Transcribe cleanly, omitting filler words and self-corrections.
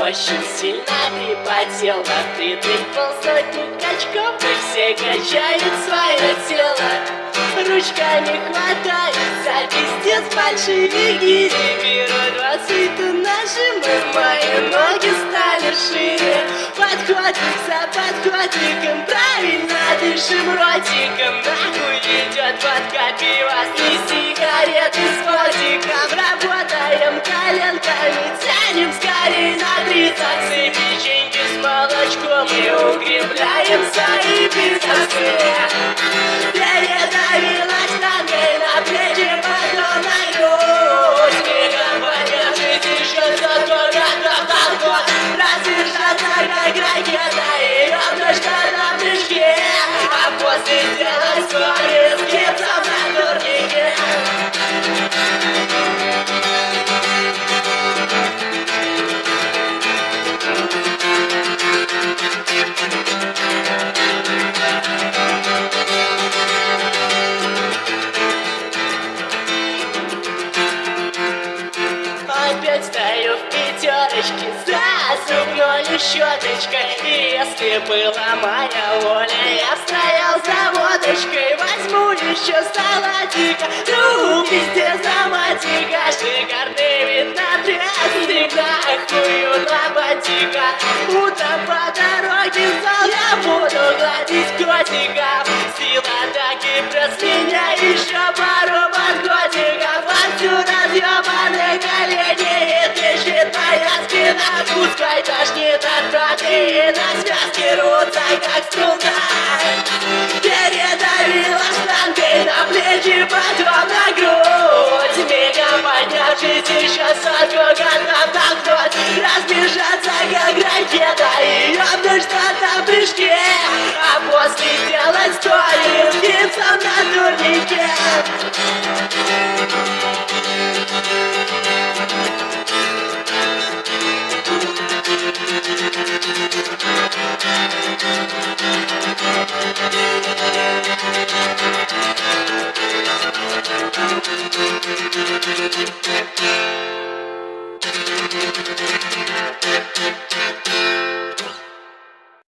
очень сильно припотел. На впритык полсотни качков, и все качают свое тело. Ручками хватаются, пиздец, большие гири. Беру 20 тонн, нажимаю, мои ноги стали шире. Подходим за подходиком, правильно дышим ротиком. Нахуй идет водка, пиво и сигареты с фотиком. Работаем коленками, тянем скорее на 30. Печеньки с молочком и укрепляемся и бицепсы. Передавила штангой на плечи, потом на грудь. Мигом поддержите еще за 100 годов толкот. Разрешаться как ракета и ёбнуть что на прыжке. А после сделать скорее скипсом на турнике. Опять стою в пятерочке за зубной щеточкой. И если была моя воля, я стоял за водочкой. Возьму еще салатика, ну пиздец заматика. Шикарный вид на тряс, всегда охуют лопатика. Утром по дороге в зал я буду гладить котика. Сила так и меня еще пару подгодиков. Отсюда съебаны колени и трещит моя спина. Пускай тошнит от протеина, связки рвутся как струна. Передавила штангой на плечи, потом на грудь. Мигом поднявшись еще 40 годов толкнуть. Разбежаться как ракета и ёбнуть что-то в прыжке. А после сделать стоит скипсом на турнике.